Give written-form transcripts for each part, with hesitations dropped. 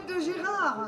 Gazette de Gérard.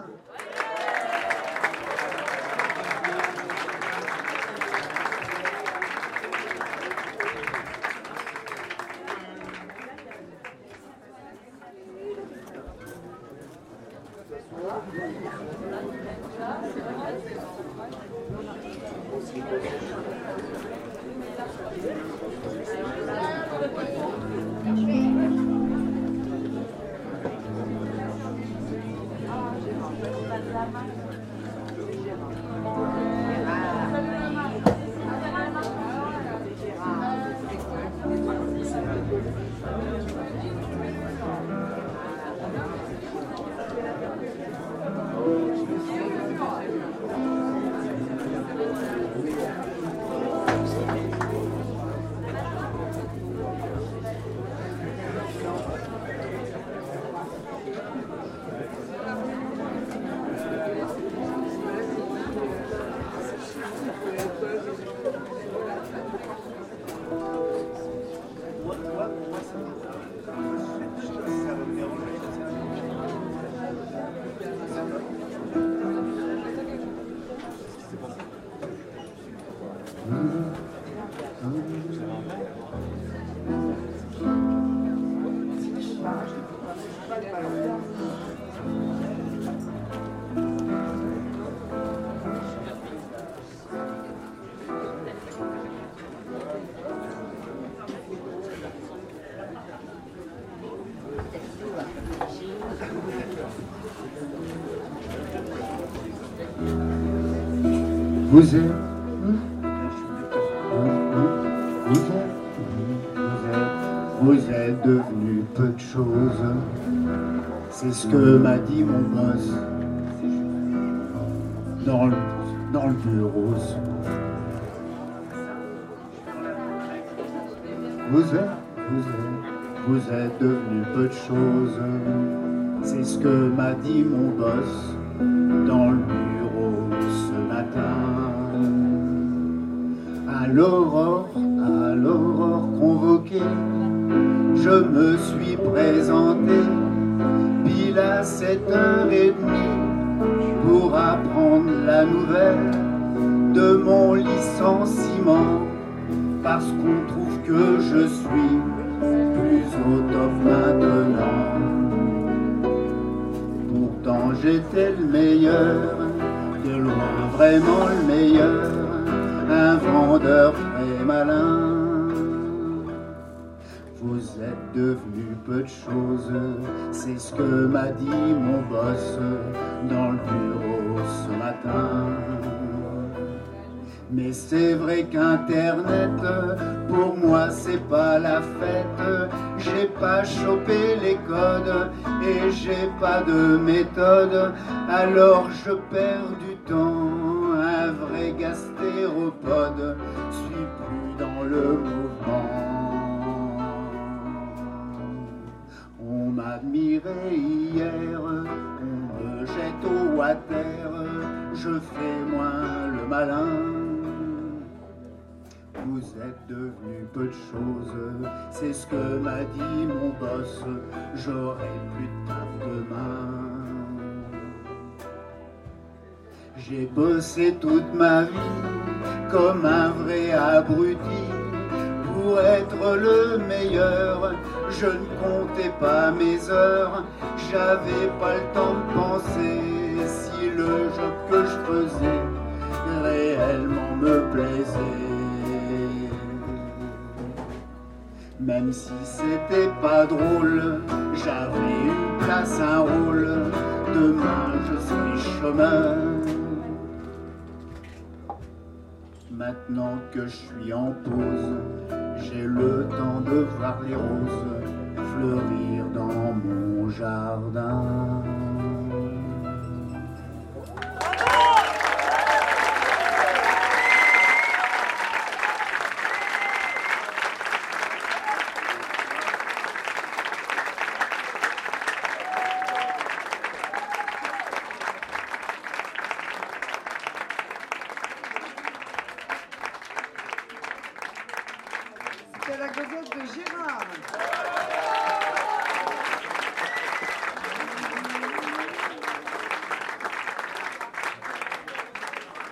Vous êtes devenu peu de choses, c'est ce que m'a dit mon boss dans le bureau. Vous êtes devenu peu de choses, c'est ce que m'a dit mon boss dans le bureau ce matin. À l'aurore convoquée, je me suis présenté pile à 7h30 pour apprendre la nouvelle de mon licenciement, parce qu'on trouve que je suis plus au top maintenant. Pourtant j'étais le meilleur, de loin vraiment le meilleur, un vendeur très malin. Vous êtes devenu peu de choses, c'est ce que m'a dit mon boss dans le bureau ce matin. Mais c'est vrai qu'Internet, pour moi c'est pas la fête. J'ai pas chopé les codes et j'ai pas de méthode, alors je perds du temps. Un vrai gastéropode, suis plus dans le mouvement. On m'admirait hier, on me jette au water, je fais moins le malin. Vous êtes devenu peu de choses, c'est ce que m'a dit mon boss, j'aurai plus de taf demain. J'ai bossé toute ma vie comme un vrai abruti pour être le meilleur. Je ne comptais pas mes heures, j'avais pas le temps de penser si le job que je faisais réellement me plaisait. Même si c'était pas drôle, j'avais une place, un rôle. Demain je suis chômeur. Maintenant que je suis en pause, j'ai le temps de voir les roses fleurir dans mon jardin. C'est la Gazette de Gérard.